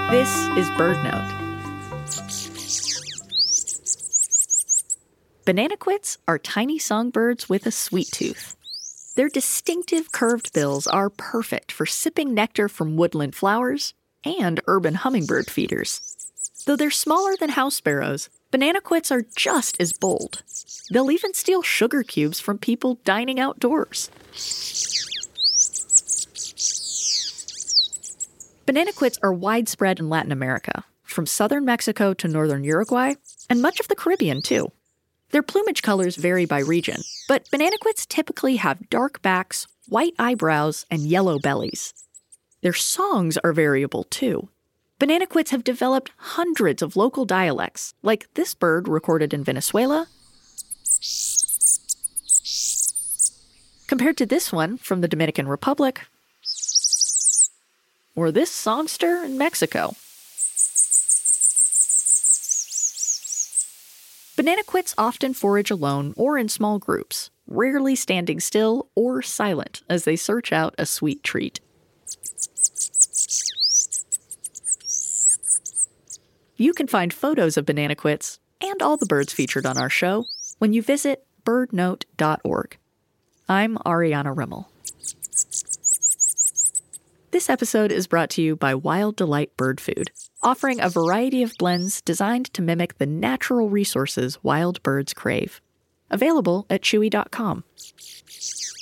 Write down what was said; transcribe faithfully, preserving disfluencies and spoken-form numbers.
This is BirdNote. Bananaquits are tiny songbirds with a sweet tooth. Their distinctive curved bills are perfect for sipping nectar from woodland flowers and urban hummingbird feeders. Though they're smaller than house sparrows, bananaquits are just as bold. They'll even steal sugar cubes from people dining outdoors. Bananaquits are widespread in Latin America, from southern Mexico to northern Uruguay, and much of the Caribbean too. Their plumage colors vary by region, but bananaquits typically have dark backs, white eyebrows, and yellow bellies. Their songs are variable too. Bananaquits have developed hundreds of local dialects, like this bird recorded in Venezuela, compared to this one from the Dominican Republic, or this songster in Mexico. Bananaquits often forage alone or in small groups, rarely standing still or silent as they search out a sweet treat. You can find photos of bananaquits and all the birds featured on our show when you visit bird note dot org. I'm Ariana Rimmel. This episode is brought to you by Wild Delight Bird Food, offering a variety of blends designed to mimic the natural resources wild birds crave. Available at chewy dot com.